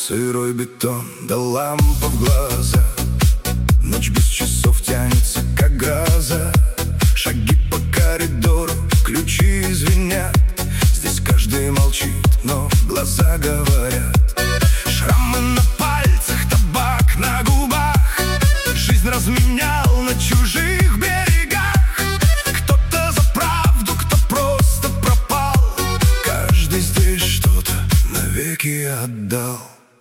Сырой бетон да лампа в глаза. Ночь без часов тянется, как гроза. Шаги по коридору, ключи звенят. Здесь каждый молчит, но глаза говорят. Шрамы на пальцах, табак на губах. Жизнь разменял на чужих берегах. Кто-то за правду, кто просто пропал. Каждый здесь что-то навеки отдал.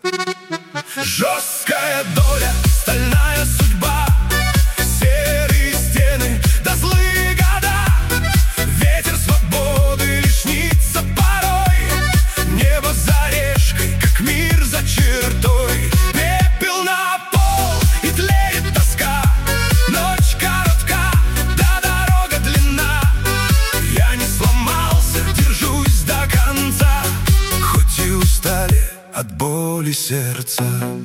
Жесткая доля, стальная судьба, серые стены да злые года. Ветер свободы лишь снится порой. Небо за решкой, как мир за чертой. Пепел на пол и тлеет тоска. Ночь коротка, да дорога длинна. Я не сломался, держусь до конца. Хоть и устали от боли сердца.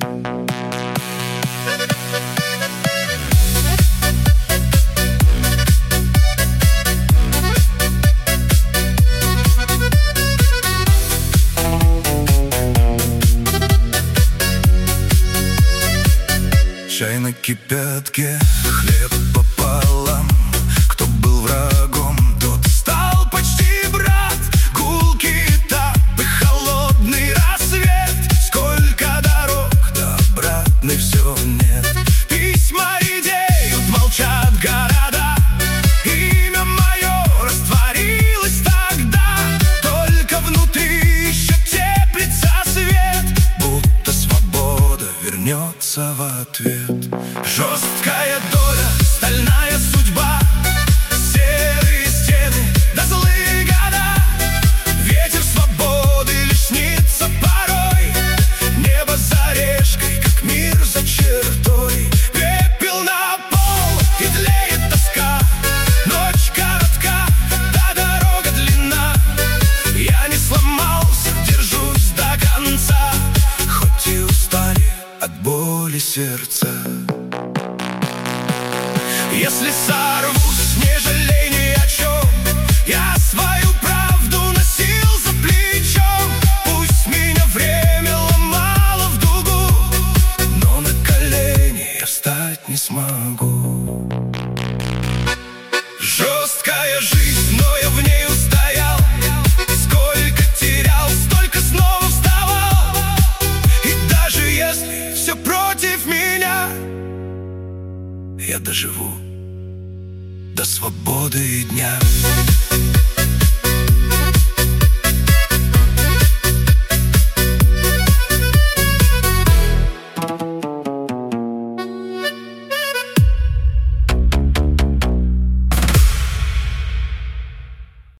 Чай на кипятке, хлеб пополам. Кто был врагом, тот стал почти брат. Гулкий этап и холодный рассвет. Сколько дорог, да обратной все нет. Письма редеют, молчат города. Имя мое растворилось тогда. Только внутри еще теплится свет. Будто свобода вернется в ответ. Жесткая доля, стальная судьба, серые стены да злые года. Ветер свободы лишь снится порой. Небо за решкой, как мир за чертой. Пепел на пол и тлеет тоска. Ночь коротка, да дорога длинна. Я не сломался, держусь до конца. Хоть и устали от боли сердца. Если сорвусь, не жалей ни о чем. Я свою правду носил за плечом. Пусть меня время ломало в дугу, но на колени я встать не смогу. Жесткая жизнь, но я в ней устоял. Сколько терял, столько снова вставал. И даже если все против меня, я доживу до свободы и дня.